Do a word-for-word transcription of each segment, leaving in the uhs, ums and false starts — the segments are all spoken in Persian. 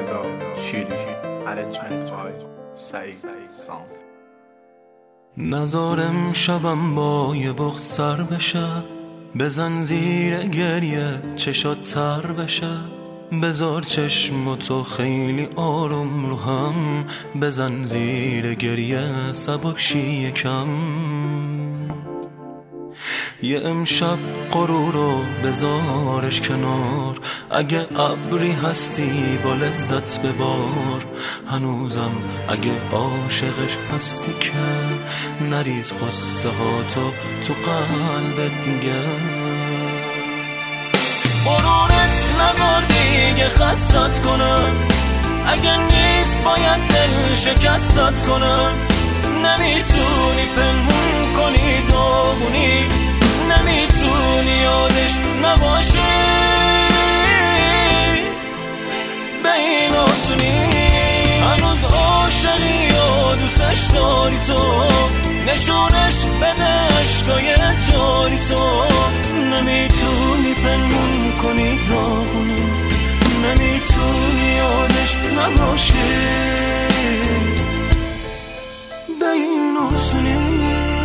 رضا شیری ارنجمنت بای سعید سام. نزارم شبم با یه بغ سر بشه، بزن زیر گریه چشات تر بشه، بذار چشم تو خیلی آروم رو هم، بزن زیر گریه سبک شی یکم. یه امشب غرورو بذارش کنار، اگه ابری هستی با لذت ببار، هنوزم اگه عاشقش هستی که نریز قصه ها تو تو قلبت دیگه. غرورت نذار دیگه خستت کنم، اگه نیست باید دل شکستت کنم. نمیتونی پنهون کنی داغونی، نمیتونی یادش نباشی، به این آسونی. هنوز عاشقی و دوستش داری تو، نشونش بده عشقای جاری تو. نمیتونی پنهون کنی داغونی، نمیتونی یادش نباشی، به این آسونی.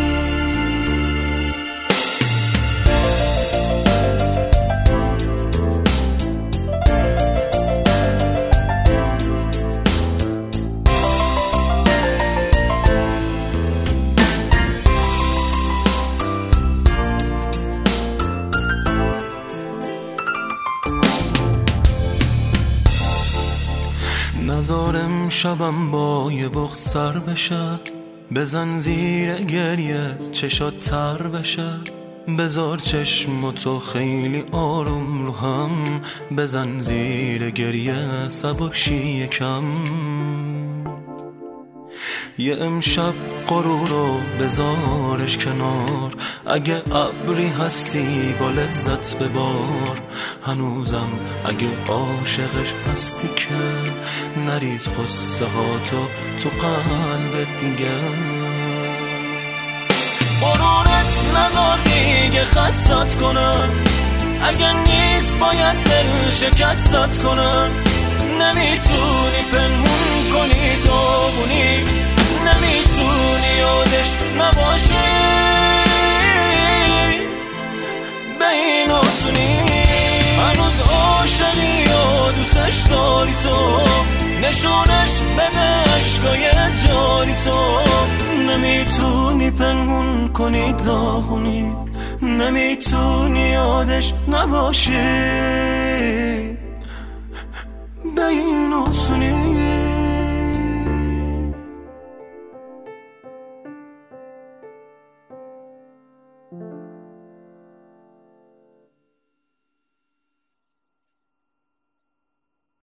نزارم شبم با یه بغ سر بشه، بزن زیر گریه چشات تر بشه، بذار چشم تو خیلی آروم رو هم، بزن زیر گریه سبک شی یکم. یه امشب غرورو بذارش کنار، اگه ابری هستی با لذت ببار، هنوزم اگه عاشقش هستی که نریز قصه ها تو تو قلبت دیگه. غرورت نذار دیگه خستت کنم، اگه نیست باید دل شکستت کنم. نمیتونی پنهون کنی داغونی، نمیتونی یادش نباشی، به این آسونی. هنوز عاشقی و دوستش داری تو، نشونش بده عشقای جاری تو. نمیتونی پنهون کنی داغونی، نمیتونی یادش نباشی، به این آسونی.